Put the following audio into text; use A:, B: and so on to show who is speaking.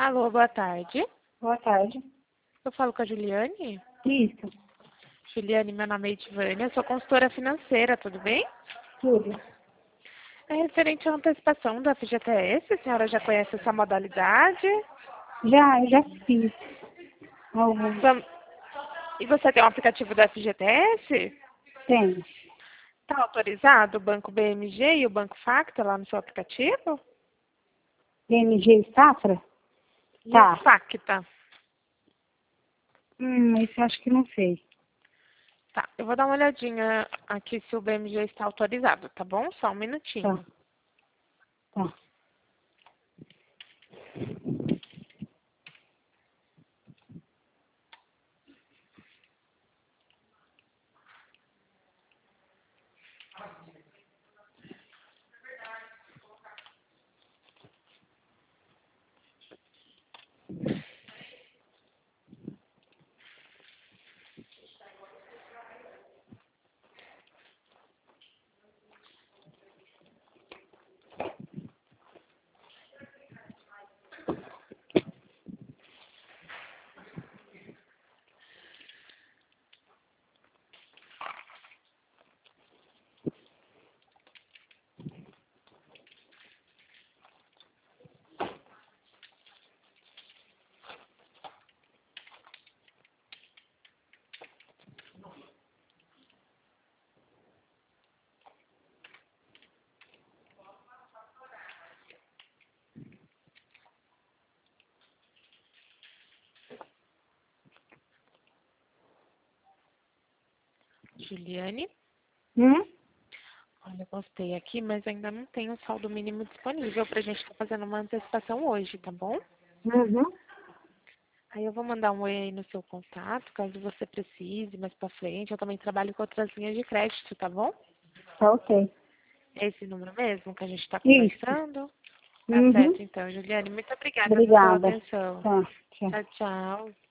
A: Alô, boa tarde.
B: Boa tarde.
A: Eu falo com a Juliane.
B: Isso,
A: Juliane, meu nome é Edivânia, eu sou consultora financeira, tudo bem?
B: tudo.
A: É referente à antecipação da FGTS, a senhora já conhece essa modalidade?
B: Eu já fiz alguns.
A: Vam- E você tem um aplicativo da FGTS?
B: Tenho.
A: Está autorizado o Banco BMG e o Banco Facta lá no seu aplicativo?
B: DMG e Safra?
A: E
B: Tá.
A: o Facta?
B: Isso eu acho que não sei.
A: Tá, eu vou dar uma olhadinha aqui se o BMG está autorizado, tá bom? Só um
B: Tá,
A: minutinho.
B: tá.
A: Juliane?
B: Hum?
A: Olha, eu gostei aqui, mas ainda não tem o saldo mínimo disponível pra gente estar fazendo uma antecipação hoje, tá bom?
B: Uhum.
A: Aí eu vou mandar um oi aí no seu contato, caso você precise mais pra frente. Eu também trabalho com outras linhas de crédito, tá bom?
B: Tá ok.
A: É esse número mesmo que a gente tá
B: Isso.
A: conversando? Tá
B: Uhum.
A: certo, então, Juliane. Muito obrigada, viu, pela
B: Obrigada.
A: atenção.
B: Tá, tchau.
A: Tchau, tchau.